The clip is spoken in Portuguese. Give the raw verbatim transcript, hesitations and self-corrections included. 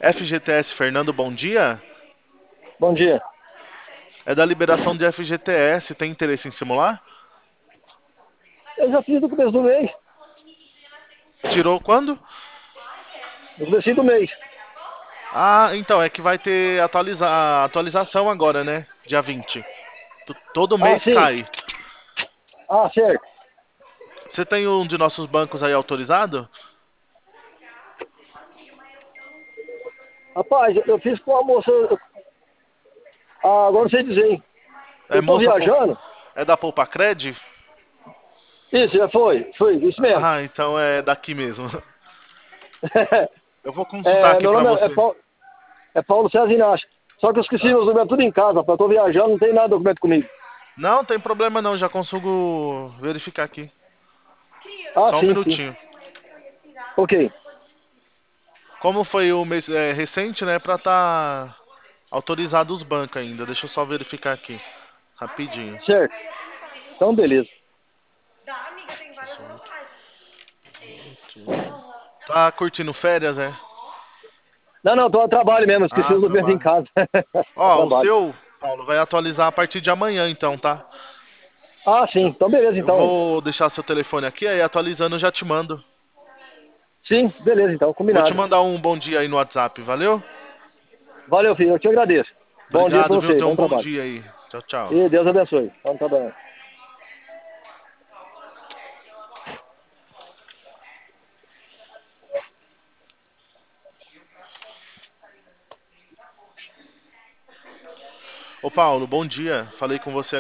F G T S Fernando, bom dia. Bom dia. É da liberação de F G T S. Tem interesse em simular? Eu já fiz no começo do mês. Tirou quando? No começo do mês. Ah, então, é que vai ter atualiza... atualização agora, né? Dia vinte. T- Todo Ah, mês sim. cai. Ah, certo. Você tem um de nossos bancos aí autorizado? Rapaz, eu fiz com a moça. Ah, agora não sei dizer, hein? É Eu tô moça Pou- viajando. É da Poupa Cred? Isso, já foi. Foi, isso mesmo. Ah, então é daqui mesmo. Eu vou consultar É, aqui meu pra nome é, é, você. Paulo, é Paulo César Inácio. Só que eu esqueci Tá. meus documentos tudo em casa, rapaz. Eu tô viajando, não tem nada de documento comigo. Não, tem problema não, já consigo verificar aqui. Ah, Só um sim, sim. minutinho. Ok, Como foi o mês é, recente, né, pra tá autorizado os bancos ainda. Deixa eu só verificar aqui, rapidinho. certo. Então, beleza. Tá curtindo férias, é? Não, não, tô a trabalho mesmo. Esqueci Ah, os documentos em trabalho. casa. A Ó, o trabalho. seu, Paulo, vai atualizar a partir de amanhã, então, tá? Ah, sim. Eu, Então, beleza, eu então. vou deixar seu telefone aqui, aí atualizando eu já te mando. Sim, beleza, então. Vou te Combinado. mandar um bom dia aí no WhatsApp, valeu? Valeu, filho. Eu te agradeço. Bom dia pra Obrigado, viu? você. Tenha um Bom bom trabalho. dia aí. Tchau, tchau. E Deus abençoe. Vamos trabalhar. Ô, Paulo, bom dia. Falei com você